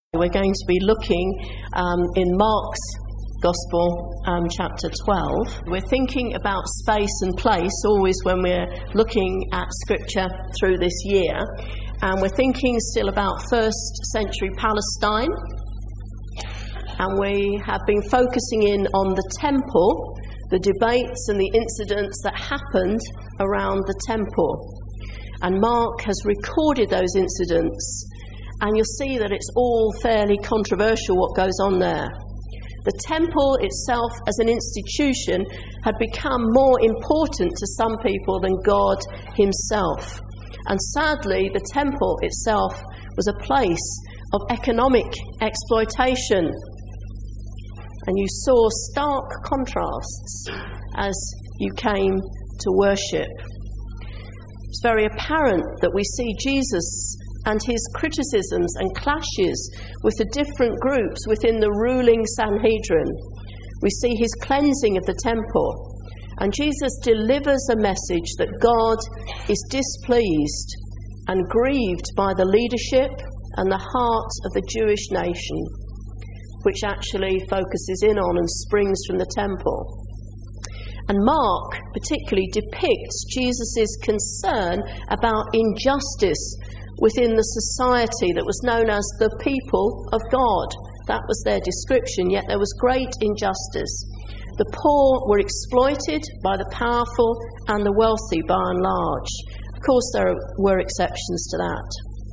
We're going to be looking in Mark's Gospel, chapter 12. We're thinking about space and place always when we're looking at Scripture through this year. And we're thinking still about first century Palestine. And we have been focusing in on the temple, the debates and the incidents that happened around the temple. And Mark has recorded those incidents. And you'll see that it's all fairly controversial what goes on there. The temple itself as an institution had become more important to some people than God himself. And sadly, the temple itself was a place of economic exploitation. And you saw stark contrasts as you came to worship. It's very apparent that we see Jesus and his criticisms and clashes with the different groups within the ruling Sanhedrin. We see his cleansing of the temple. And Jesus delivers a message that God is displeased and grieved by the leadership and the heart of the Jewish nation, which actually focuses in on and springs from the temple. And Mark particularly depicts Jesus' concern about injustice within the society that was known as the people of God. That was their description, yet there was great injustice. The poor were exploited by the powerful and the wealthy by and large. Of course, there were exceptions to that.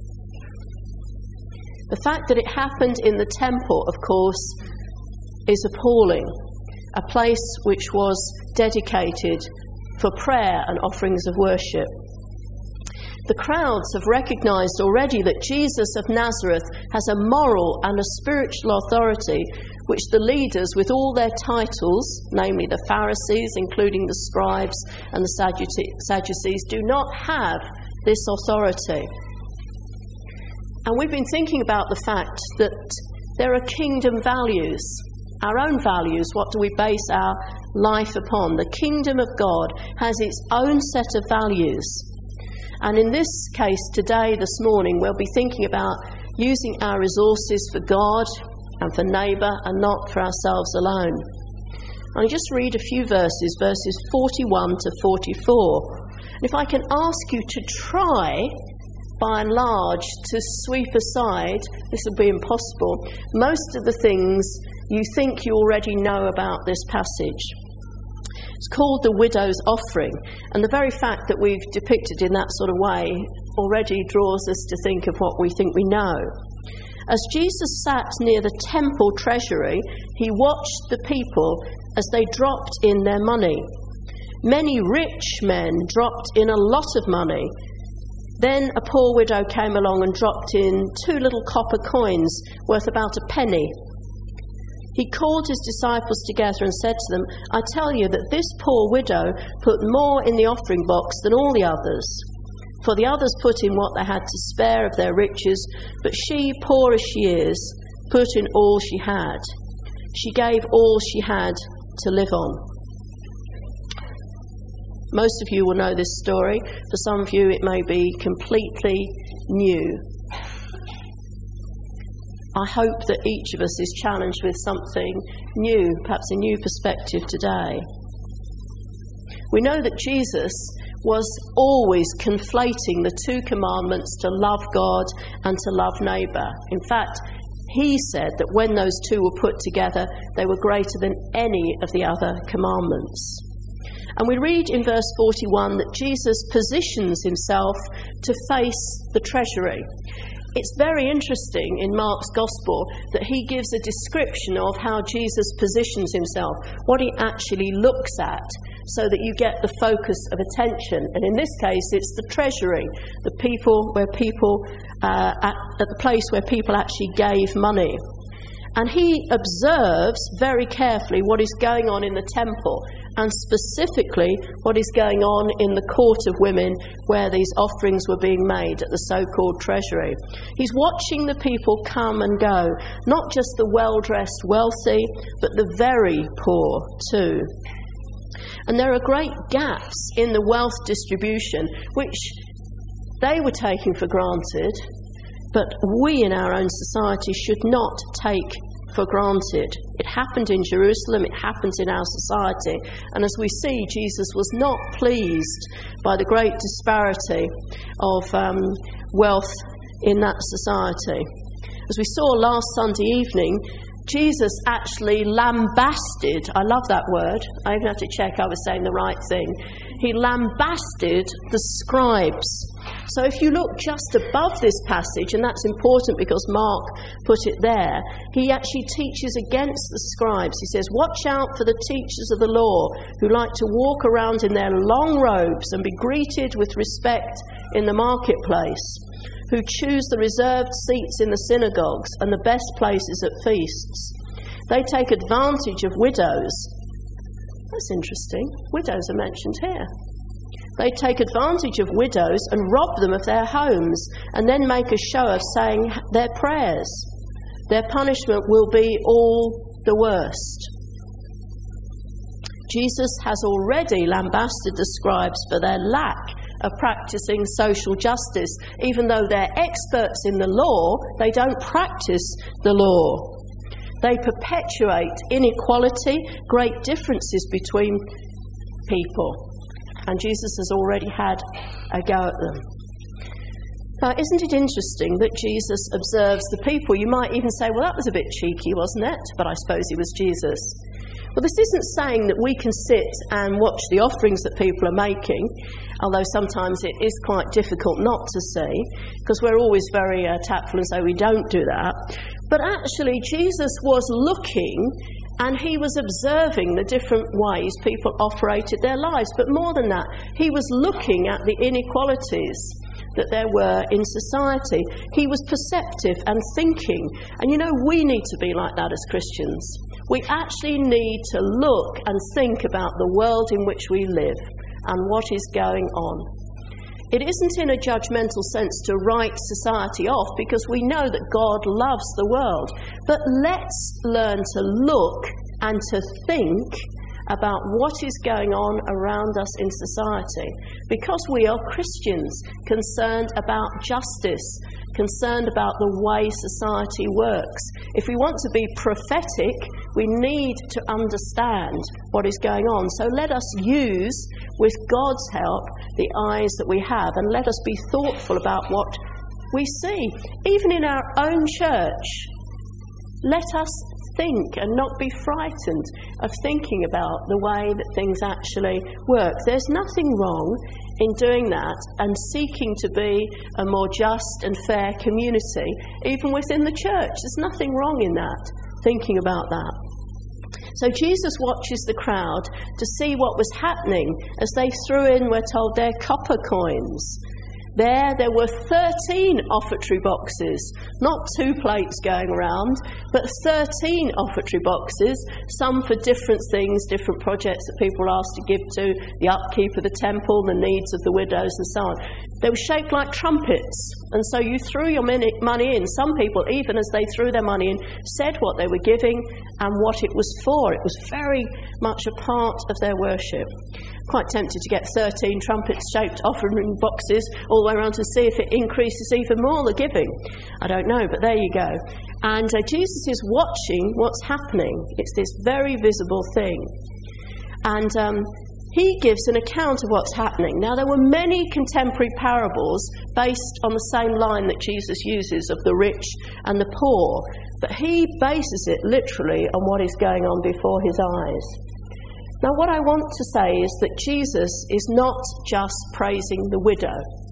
The fact that it happened in the temple, of course, is appalling. A place which was dedicated for prayer and offerings of worship. The crowds have recognised already that Jesus of Nazareth has a moral and a spiritual authority which the leaders with all their titles, namely the Pharisees, including the scribes and the Sadducees, do not have this authority. And we've been thinking about the fact that there are kingdom values, our own values. What do we base our life upon? The kingdom of God has its own set of values. And in this case today, this morning, we'll be thinking about using our resources for God and for neighbour and not for ourselves alone. I'll just read a few verses 41 to 44. And if I can ask you to try, by and large, to sweep aside, this will be impossible, most of the things you think you already know about this passage. It's called the widow's offering, and the very fact that we've depicted in that sort of way already draws us to think of what we think we know. As Jesus sat near the temple treasury, he watched the people as they dropped in their money. Many rich men dropped in a lot of money. Then a poor widow came along and dropped in 2 little copper coins worth about a penny. He called his disciples together and said to them, "I tell you that this poor widow put more in the offering box than all the others. For the others put in what they had to spare of their riches, but she, poor as she is, put in all she had. She gave all she had to live on." Most of you will know this story. For some of you, it may be completely new. I hope that each of us is challenged with something new, perhaps a new perspective today. We know that Jesus was always conflating the 2 commandments to love God and to love neighbour. In fact, he said that when those 2 were put together, they were greater than any of the other commandments. And we read in verse 41 that Jesus positions himself to face the treasury. It's very interesting in Mark's Gospel that he gives a description of how Jesus positions himself, what he actually looks at, so that you get the focus of attention. And in this case, it's the treasury, the place where people actually gave money. And he observes very carefully what is going on in the temple, and specifically what is going on in the court of women where these offerings were being made at the so-called treasury. He's watching the people come and go, not just the well-dressed wealthy, but the very poor too. And there are great gaps in the wealth distribution, which they were taking for granted, but we in our own society should not take for granted. It happened in Jerusalem, it happens in our society, and as we see, Jesus was not pleased by the great disparity of wealth in that society. As we saw last Sunday evening, Jesus actually lambasted, I love that word, I even had to check I was saying the right thing. He lambasted the scribes. So if you look just above this passage, and that's important because Mark put it there, he actually teaches against the scribes. He says, watch out for the teachers of the law who like to walk around in their long robes and be greeted with respect in the marketplace, who choose the reserved seats in the synagogues and the best places at feasts. They take advantage of widows. That's interesting. Widows are mentioned here. They take advantage of widows and rob them of their homes and then make a show of saying their prayers. Their punishment will be all the worst. Jesus has already lambasted the scribes for their lack of practicing social justice. Even though they're experts in the law, they don't practice the law. They perpetuate inequality, great differences between people. And Jesus has already had a go at them. Now, isn't it interesting that Jesus observes the people? You might even say, well, that was a bit cheeky, wasn't it? But I suppose he was Jesus. Well, this isn't saying that we can sit and watch the offerings that people are making, although sometimes it is quite difficult not to see, because we're always very tactful and say we don't do that. But actually, Jesus was looking and he was observing the different ways people operated their lives. But more than that, he was looking at the inequalities that there were in society. He was perceptive and thinking. And you know, we need to be like that as Christians. We actually need to look and think about the world in which we live and what is going on. It isn't in a judgmental sense to write society off, because we know that God loves the world. But let's learn to look and to think about what is going on around us in society, because we are Christians concerned about justice, concerned about the way society works. If we want to be prophetic, we need to understand what is going on. So let us use, with God's help, the eyes that we have, and let us be thoughtful about what we see. Even in our own church, let us think and not be frightened of thinking about the way that things actually work. There's nothing wrong in doing that and seeking to be a more just and fair community, even within the church. There's nothing wrong in that, thinking about that. So Jesus watches the crowd to see what was happening as they threw in, we're told, their copper coins. There were 13 offertory boxes, not 2 plates going around, but 13 offertory boxes, some for different things, different projects that people were asked to give to, the upkeep of the temple, the needs of the widows and so on. They were shaped like trumpets, and so you threw your money in. Some people, even as they threw their money in, said what they were giving and what it was for. It was very much a part of their worship. Quite tempted to get 13 trumpet-shaped offering boxes all the way around to see if it increases even more the giving. I don't know, but there you go. And Jesus is watching what's happening. It's this very visible thing. And he gives an account of what's happening. Now, there were many contemporary parables based on the same line that Jesus uses of the rich and the poor, but he bases it literally on what is going on before his eyes. Now, what I want to say is that Jesus is not just praising the widow.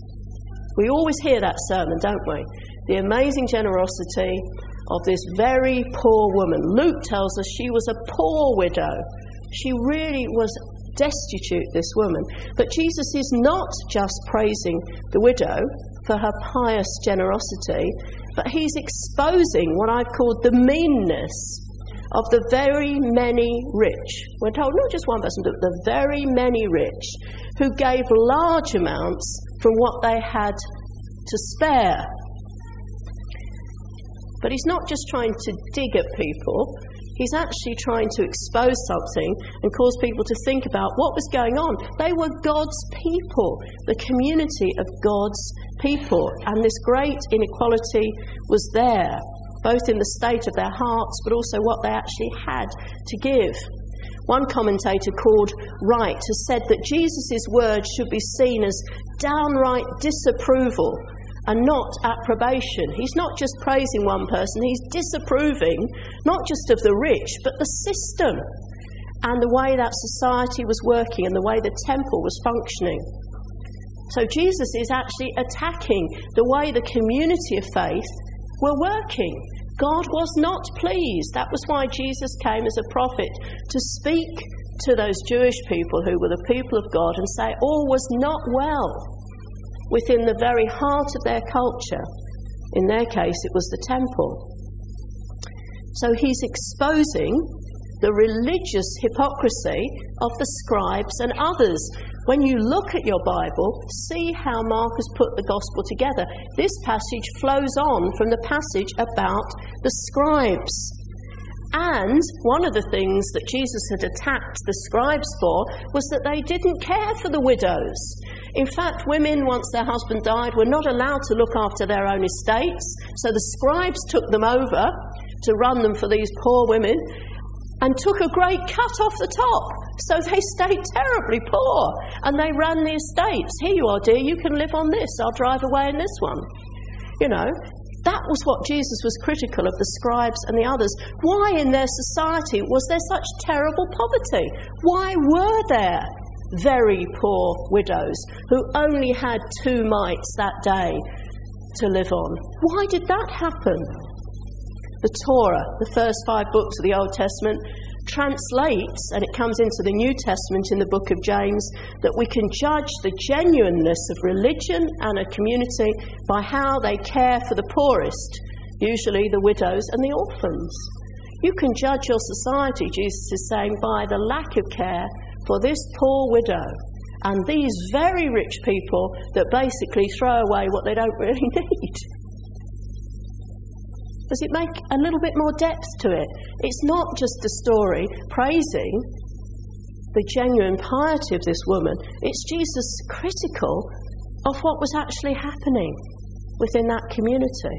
We always hear that sermon, don't we? The amazing generosity of this very poor woman. Luke tells us she was a poor widow. She really was destitute, this woman. But Jesus is not just praising the widow for her pious generosity, but he's exposing what I've called the meanness of the very many rich. We're told not just one person, but the very many rich who gave large amounts from what they had to spare. But he's not just trying to dig at people, he's actually trying to expose something and cause people to think about what was going on. They were God's people, the community of God's people, and this great inequality was there, both in the state of their hearts but also what they actually had to give. One commentator called Wright has said that Jesus' words should be seen as downright disapproval and not approbation. He's not just praising one person, he's disapproving not just of the rich but the system and the way that society was working and the way the temple was functioning. So Jesus is actually attacking the way the community of faith were working. God was not pleased. That was why Jesus came as a prophet, to speak to those Jewish people who were the people of God and say all was not well within the very heart of their culture. In their case, it was the temple. So he's exposing the religious hypocrisy of the scribes and others. When you look at your Bible, see how Mark has put the gospel together. This passage flows on from the passage about the scribes. And one of the things that Jesus had attacked the scribes for was that they didn't care for the widows. In fact, women, once their husband died, were not allowed to look after their own estates. So the scribes took them over to run them for these poor women and took a great cut off the top. So they stayed terribly poor and they ran the estates. Here you are, dear, you can live on this. I'll drive away in this one. You know, that was what Jesus was critical of the scribes and the others. Why in their society was there such terrible poverty? Why were there very poor widows who only had 2 mites that day to live on? Why did that happen? The Torah, the first 5 books of the Old Testament, translates, and it comes into the New Testament in the book of James, that we can judge the genuineness of religion and a community by how they care for the poorest, usually the widows and the orphans. You can judge your society, Jesus is saying, by the lack of care for this poor widow and these very rich people that basically throw away what they don't really need. Does it make a little bit more depth to it? It's not just a story praising the genuine piety of this woman. It's Jesus critical of what was actually happening within that community.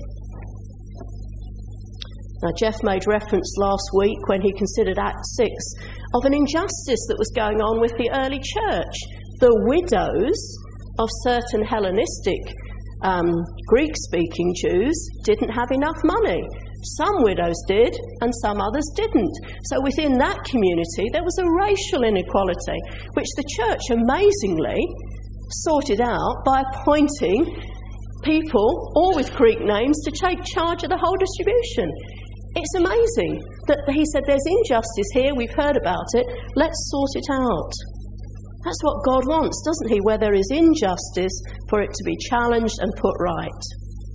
Now, Jeff made reference last week when he considered Act 6 of an injustice that was going on with the early church. The widows of certain Hellenistic Greek-speaking Jews didn't have enough money. Some widows did, and some others didn't. So within that community, there was a racial inequality, which the church amazingly sorted out by appointing people, all with Greek names, to take charge of the whole distribution. It's amazing that he said, there's injustice here, we've heard about it, let's sort it out. That's what God wants, doesn't he? Where there is injustice, for it to be challenged and put right.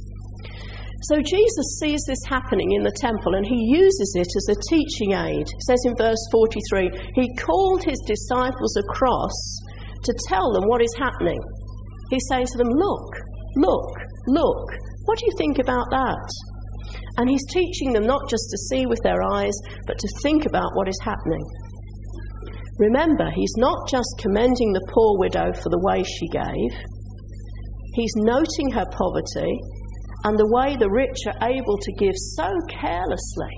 So Jesus sees this happening in the temple and he uses it as a teaching aid. It says in verse 43, he called his disciples across to tell them what is happening. He's saying to them, look, what do you think about that? And he's teaching them not just to see with their eyes, but to think about what is happening. Remember, he's not just commending the poor widow for the way she gave. He's noting her poverty and the way the rich are able to give so carelessly.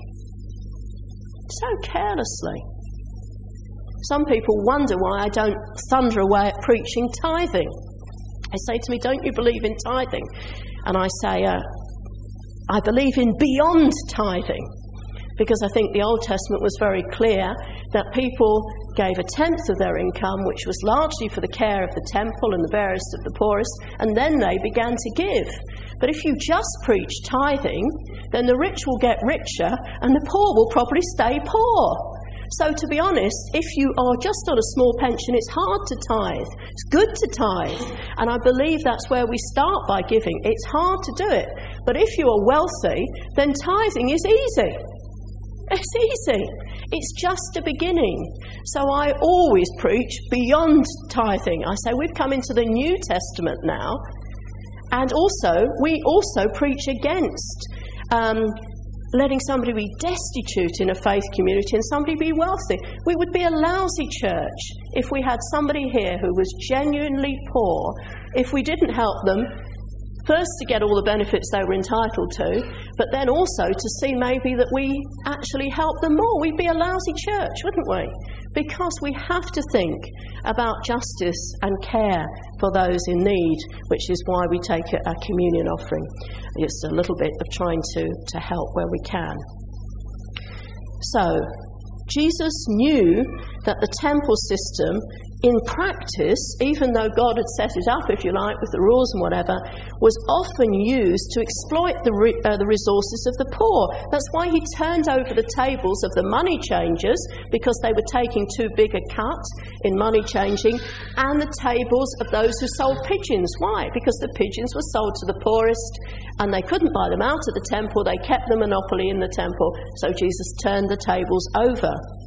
So carelessly. Some people wonder why I don't thunder away at preaching tithing. They say to me, don't you believe in tithing? And I say, I believe in beyond tithing. Because I think the Old Testament was very clear that people gave 1/10 of their income, which was largely for the care of the temple and the barest of the poorest, and then they began to give. But if you just preach tithing, then the rich will get richer and the poor will probably stay poor. So to be honest, if you are just on a small pension, it's hard to tithe. It's good to tithe. And I believe that's where we start by giving. It's hard to do it. But if you are wealthy, then tithing is easy. It's easy. It's just a beginning. So I always preach beyond tithing. I say we've come into the New Testament now. And also, we also preach against letting somebody be destitute in a faith community and somebody be wealthy. We would be a lousy church if we had somebody here who was genuinely poor, if we didn't help them First, to get all the benefits they were entitled to, but then also to see maybe that we actually help them more. We'd be a lousy church, wouldn't we? Because we have to think about justice and care for those in need, which is why we take a communion offering. It's a little bit of trying to help where we can. So, Jesus knew that the temple system, in practice, even though God had set it up, if you like, with the rules and whatever, was often used to exploit the resources of the poor. That's why he turned over the tables of the money changers, because they were taking too big a cut in money changing, and the tables of those who sold pigeons. Why? Because the pigeons were sold to the poorest, and they couldn't buy them out of the temple. They kept the monopoly in the temple, so Jesus turned the tables over.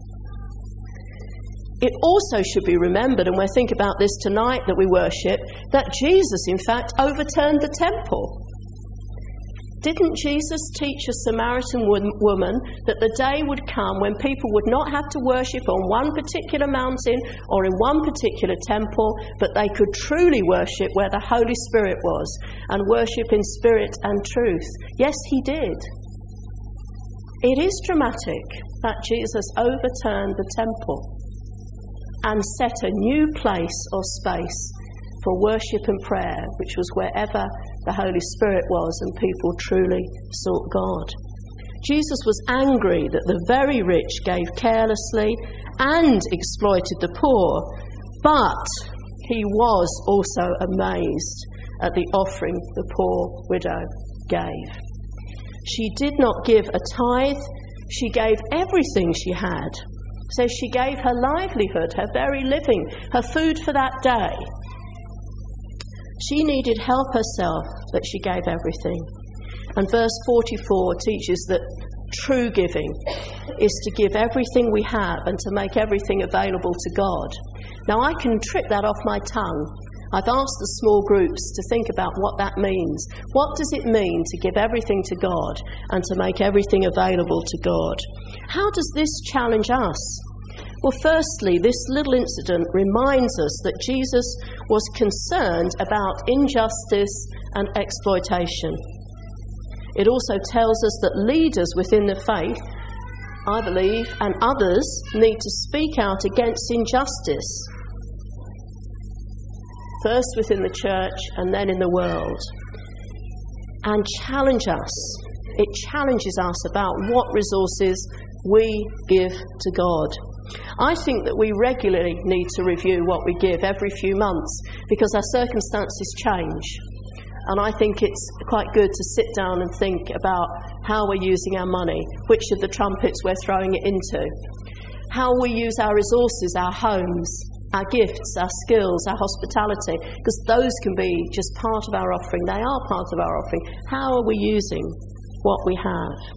It also should be remembered, and we'll think about this tonight that we worship, that Jesus, in fact, overturned the temple. Didn't Jesus teach a Samaritan woman that the day would come when people would not have to worship on one particular mountain or in one particular temple, but they could truly worship where the Holy Spirit was, and worship in spirit and truth? Yes, he did. It is dramatic that Jesus overturned the temple and set a new place or space for worship and prayer, which was wherever the Holy Spirit was and people truly sought God. Jesus was angry that the very rich gave carelessly and exploited the poor, but he was also amazed at the offering the poor widow gave. She did not give a tithe, she gave everything she had. So she gave her livelihood, her very living, her food for that day. She needed help herself, but she gave everything. And verse 44 teaches that true giving is to give everything we have and to make everything available to God. Now, I can trip that off my tongue. I've asked the small groups to think about what that means. What does it mean to give everything to God and to make everything available to God? How does this challenge us? Well, firstly, this little incident reminds us that Jesus was concerned about injustice and exploitation. It also tells us that leaders within the faith, I believe, and others need to speak out against injustice. First within the church and then in the world. And challenge us. It challenges us about what resources we give to God. I think that we regularly need to review what we give every few months, because our circumstances change. And I think it's quite good to sit down and think about how we're using our money, which of the trumpets we're throwing it into, how we use our resources, our homes, our gifts, our skills, our hospitality, because those can be just part of our offering. They are part of our offering. How are we using what we have?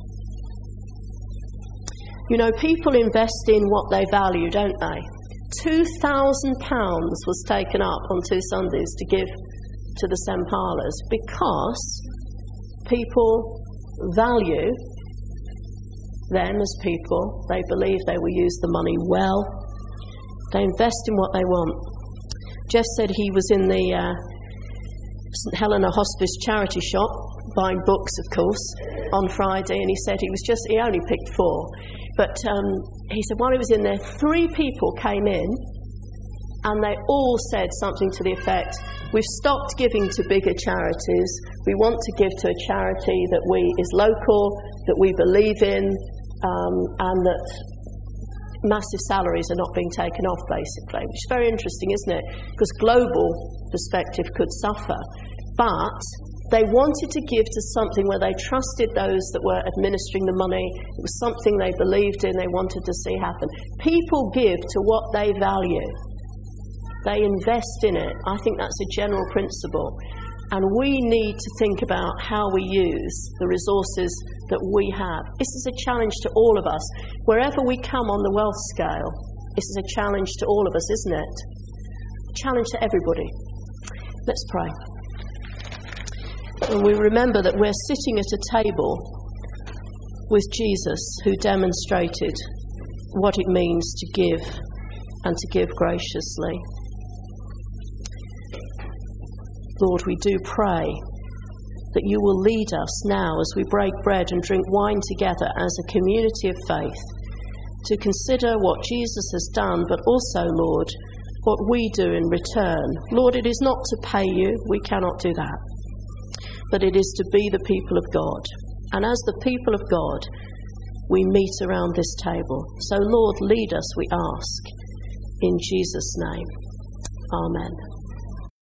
You know, people invest in what they value, don't they? £2,000 was taken up on 2 Sundays to give to the Sampalas because people value them as people. They believe they will use the money well. They invest in what they want. Jeff said he was in the St Helena Hospice charity shop buying books, of course, on Friday, and he said he only picked 4. But he said while he was in there, 3 people came in and they all said something to the effect, we've stopped giving to bigger charities, we want to give to a charity that is local, that we believe in, and that massive salaries are not being taken off, basically, which is very interesting, isn't it? Because global perspective could suffer. But they wanted to give to something where they trusted those that were administering the money. It was something they believed in, they wanted to see happen. People give to what they value. They invest in it. I think that's a general principle. And we need to think about how we use the resources that we have. This is a challenge to all of us. Wherever we come on the wealth scale, this is a challenge to all of us, isn't it? A challenge to everybody. Let's pray. And we remember that we're sitting at a table with Jesus, who demonstrated what it means to give and to give graciously. Lord, we do pray that you will lead us now as we break bread and drink wine together as a community of faith, to consider what Jesus has done, but also, Lord, what we do in return. Lord, it is not to pay you, we cannot do that, but it is to be the people of God. And as the people of God, we meet around this table. So, Lord, lead us, we ask, in Jesus' name. Amen.